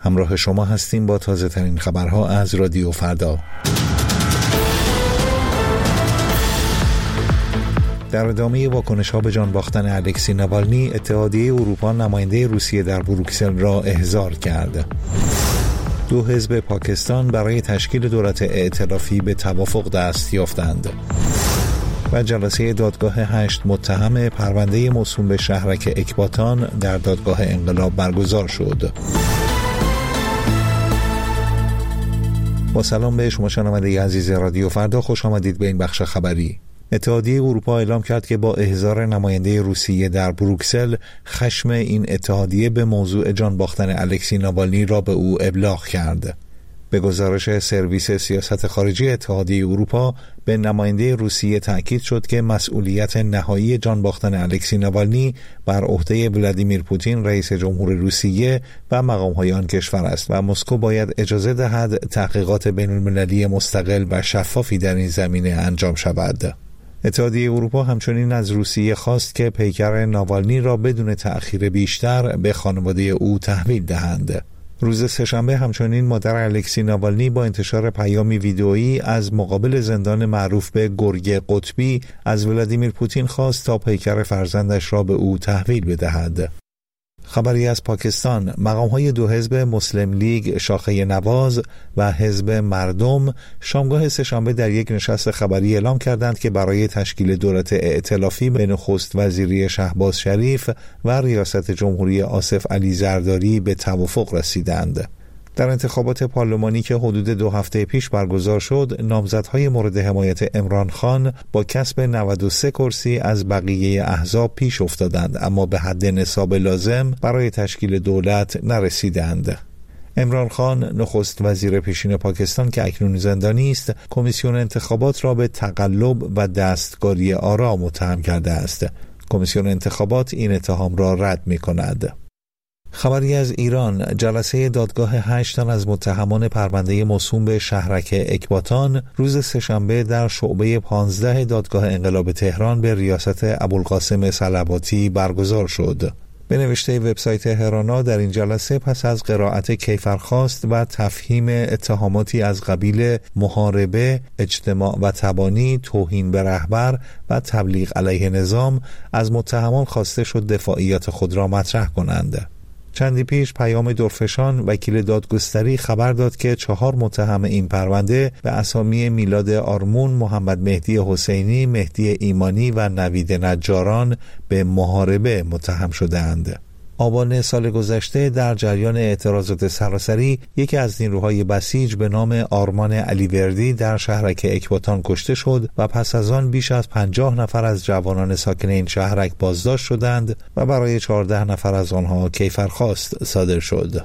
همراه شما هستیم با تازه ترین خبرها از رادیو فردا. در ادامه واکنش‌ها به جان باختن الکسی ناوالنی، اتحادیه اروپا نماینده روسیه در بروکسل را احضار کرد. 2 حزب پاکستان برای تشکیل دولت ائتلافی به توافق دست یافتند. و جلسه دادگاه 8 متهم پرونده موسوم به شهرک اکباتان در دادگاه انقلاب برگزار شد. با سلام به شما شنونده عزیز رادیو فردا، خوش آمدید به این بخش خبری. اتحادیه اروپا اعلام کرد که با احضار نماینده روسیه در بروکسل، خشم این اتحادیه به موضوع جان باختن الکسی ناوالنی را به او ابلاغ کرد. به گزارش سرویس سیاست خارجی اتحادیه اروپا، به نماینده روسیه تأکید شد که مسئولیت نهایی جان باختن الکسی ناوالنی بر عهده ولادیمیر پوتین رئیس جمهور روسیه و مقام‌های آن کشور است و مسکو باید اجازه دهد تحقیقات بین‌المللی مستقل و شفافی در این زمینه انجام شود. اتحادیه اروپا همچنین از روسیه خواست که پیکر ناوالنی را بدون تأخیر بیشتر به خانواده او تحویل دهند. روز سه‌شنبه همچنین مادر الکسی ناوالنی با انتشار پیامی ویدئویی از مقابل زندان معروف به گرگ قطبی از ولادیمیر پوتین خواست تا پیکر فرزندش را به او تحویل بدهد. خبری از پاکستان، مقام‌های 2 حزب مسلم لیگ شاخه نواز و حزب مردم شامگاه سه‌شنبه در یک نشست خبری اعلام کردند که برای تشکیل دولت ائتلافی به نخست وزیری شهباز شریف و ریاست جمهوری آصف علی زرداری به توافق رسیدند. در انتخابات پارلمانی که حدود 2 هفته پیش برگزار شد، نامزدهای مورد حمایت عمران خان با کسب 93 کرسی از بقیه احزاب پیش افتادند، اما به حد نصاب لازم برای تشکیل دولت نرسیدند. عمران خان، نخست وزیر پیشین پاکستان که اکنون زندانی است، کمیسیون انتخابات را به تقلب و دستکاری آرا متهم کرده است. کمیسیون انتخابات این اتهام را رد می‌کند. خبری از ایران، جلسه دادگاه 8 تن از متهمان پرونده موسوم به شهرک اکباتان روز سه‌شنبه در شعبه 15 دادگاه انقلاب تهران به ریاست ابوالقاسم صلواتی برگزار شد. به نوشته وبسایت هرانا، در این جلسه پس از قرائت کیفرخواست و تفهیم اتهاماتی از قبیل محاربه، اجتماع و تبانی، توهین به رهبر و تبلیغ علیه نظام، از متهمان خواسته شد دفاعیات خود را مطرح کنند. چندی پیش پیام درفشان، وکیل دادگستری، خبر داد که 4 متهم این پرونده به اسامی میلاد آرمون، محمد مهدی حسینی، مهدی ایمانی و نوید نجاران به محاربه متهم شده‌اند. آبان سال گذشته در جریان اعتراضات سراسری، یکی از نیروهای بسیج به نام آرمان علیوردی در شهرک اکباتان کشته شد و پس از آن بیش از 50 نفر از جوانان ساکن این شهرک بازداشت شدند و برای 14 نفر از آنها کیفرخواست صادر شد.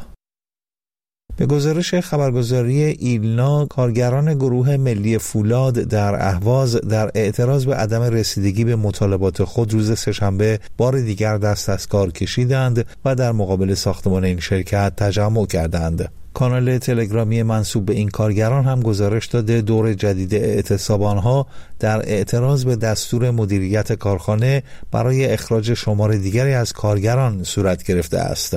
به گزارش خبرگزاری ایلنا، کارگران گروه ملی فولاد در اهواز در اعتراض به عدم رسیدگی به مطالبات خود روز سه‌شنبه بار دیگر دست از کار کشیدند و در مقابل ساختمان این شرکت تجمع کردند. کانال تلگرامی منسوب به این کارگران هم گزارش داده دور جدید اعتصاب آنها در اعتراض به دستور مدیریت کارخانه برای اخراج شمار دیگری از کارگران صورت گرفته است.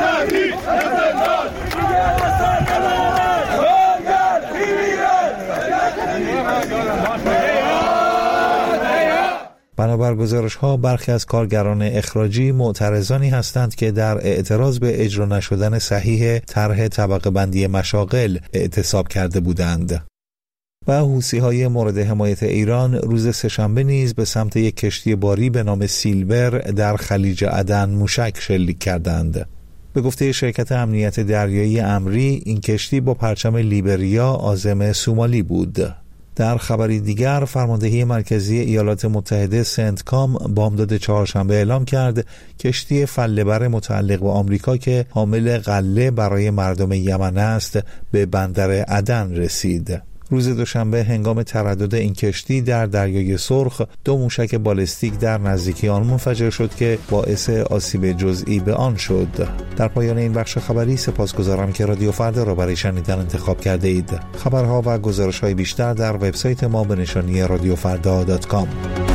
بنابر گزارش‌ها، برخی از کارگران اخراجی معترضانی هستند که در اعتراض به اجرا نشدن صحیح طرح طبقه بندی مشاغل اعتصاب کرده بودند. و حوثی‌های مورد حمایت ایران روز سه‌شنبه نیز به سمت یک کشتی باری به نام سیلور در خلیج عدن موشک شلیک کردند. به گفته شرکت امنیت دریایی امری، این کشتی با پرچم لیبریا عازم سومالی بود. در خبری دیگر، فرماندهی مرکزی ایالات متحده سنتکام بامداد چهارشنبه اعلام کرد کشتی فله‌بر متعلق به آمریکا که حامل غله برای مردم یمن است به بندر عدن رسید. روز دوشنبه هنگام تردد این کشتی در دریای سرخ 2 موشک بالستیک در نزدیکی آن منفجر شد که باعث آسیب جزئی به آن شد. در پایان این بخش خبری سپاسگزارم که رادیو فردا را برای شنیدن انتخاب کرده اید. خبرها و گزارش‌های بیشتر در وبسایت ما به نشانی radiofrda.com.